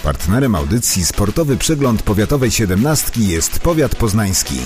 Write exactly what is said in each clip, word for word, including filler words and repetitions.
Partnerem audycji Sportowy Przegląd Powiatowej siedemnastki jest Powiat Poznański.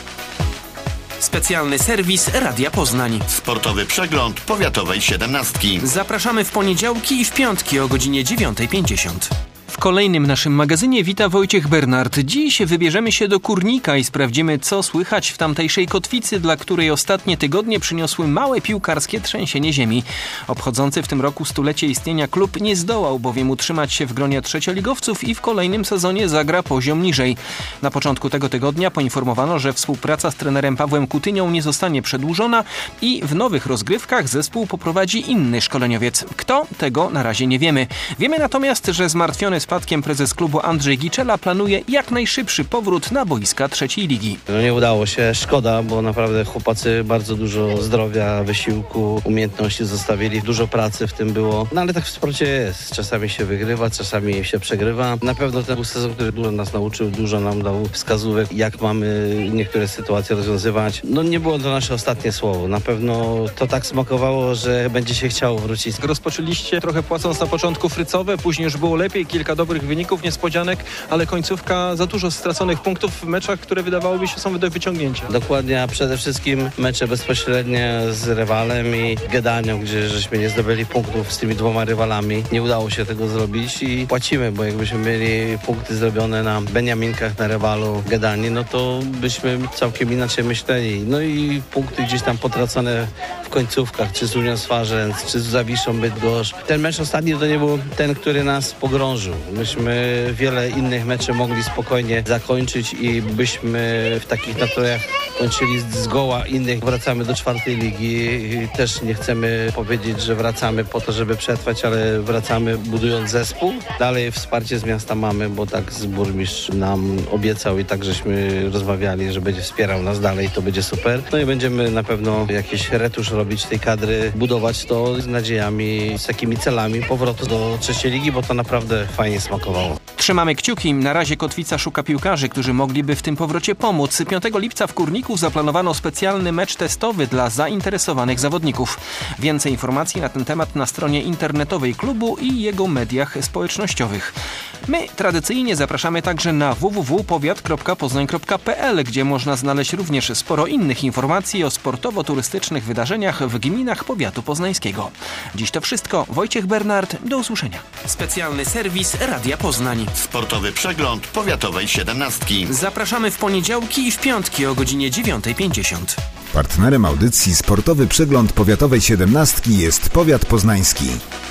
Specjalny serwis Radia Poznań. Sportowy Przegląd Powiatowej siedemnastki. Zapraszamy w poniedziałki i w piątki o godzinie dziewiąta pięćdziesiąt. W kolejnym naszym magazynie wita Wojciech Bernard. Dziś wybierzemy się do Kurnika i sprawdzimy, co słychać w tamtejszej kotwicy, dla której ostatnie tygodnie przyniosły małe piłkarskie trzęsienie ziemi. Obchodzący w tym roku stulecie istnienia klub nie zdołał bowiem utrzymać się w gronie trzecioligowców i w kolejnym sezonie zagra poziom niżej. Na początku tego tygodnia poinformowano, że współpraca z trenerem Pawłem Kutynią nie zostanie przedłużona i w nowych rozgrywkach zespół poprowadzi inny szkoleniowiec. Kto? Tego na razie nie wiemy. Wiemy natomiast, że zmartwiony spadkiem prezes klubu Andrzej Giczela planuje jak najszybszy powrót na boiska trzeciej ligi. No nie udało się, szkoda, bo naprawdę chłopacy bardzo dużo zdrowia, wysiłku, umiejętności zostawili, dużo pracy w tym było. No ale tak w sporcie jest, czasami się wygrywa, czasami się przegrywa. Na pewno ten był sezon, który dużo nas nauczył, dużo nam dał wskazówek, jak mamy niektóre sytuacje rozwiązywać. No nie było to nasze ostatnie słowo, na pewno to tak smakowało, że będzie się chciało wrócić. Rozpoczęliście trochę płacąc na początku frycowe, później już było lepiej, kilka dobrych wyników, niespodzianek, ale końcówka za dużo straconych punktów w meczach, które wydawałoby się są do wyciągnięcia. Dokładnie, a przede wszystkim mecze bezpośrednie z rywalem i Gedanią, gdzie żeśmy nie zdobyli punktów z tymi dwoma rywalami. Nie udało się tego zrobić i płacimy, bo jakbyśmy mieli punkty zrobione na Beniaminkach, na rywalu Gedanii, no to byśmy całkiem inaczej myśleli. No i punkty gdzieś tam potracone w końcówkach, czy z Unią Swarzędz, czy z Zawiszą Bydgoszcz. Ten mecz ostatni to nie był ten, który nas pogrążył. Myśmy wiele innych meczy mogli spokojnie zakończyć i byśmy w takich nastrojach kończyli zgoła innych. Wracamy do czwartej ligi i też nie chcemy powiedzieć, że wracamy po to, żeby przetrwać, ale wracamy budując zespół. Dalej wsparcie z miasta mamy, bo tak z burmistrz nam obiecał i tak żeśmy rozmawiali, że będzie wspierał nas dalej, to będzie super. No i będziemy na pewno jakiś retusz robić tej kadry, budować to z nadziejami, z takimi celami powrotu do trzeciej ligi, bo to naprawdę fajnie smakowało. Trzymamy kciuki. Na razie Kotwica szuka piłkarzy, którzy mogliby w tym powrocie pomóc. piątego lipca w Kurniku zaplanowano specjalny mecz testowy dla zainteresowanych zawodników. Więcej informacji na ten temat na stronie internetowej klubu i jego mediach społecznościowych. My tradycyjnie zapraszamy także na w w w kropka powiat kropka poznań kropka p l, gdzie można znaleźć również sporo innych informacji o sportowo-turystycznych wydarzeniach w gminach powiatu poznańskiego. Dziś to wszystko. Wojciech Bernard, do usłyszenia. Specjalny serwis Radia Poznań. Sportowy Przegląd Powiatowej siedemnastki. Zapraszamy w poniedziałki i w piątki o godzinie dziewiąta pięćdziesiąt. Partnerem audycji Sportowy Przegląd Powiatowej siedemnastki jest Powiat Poznański.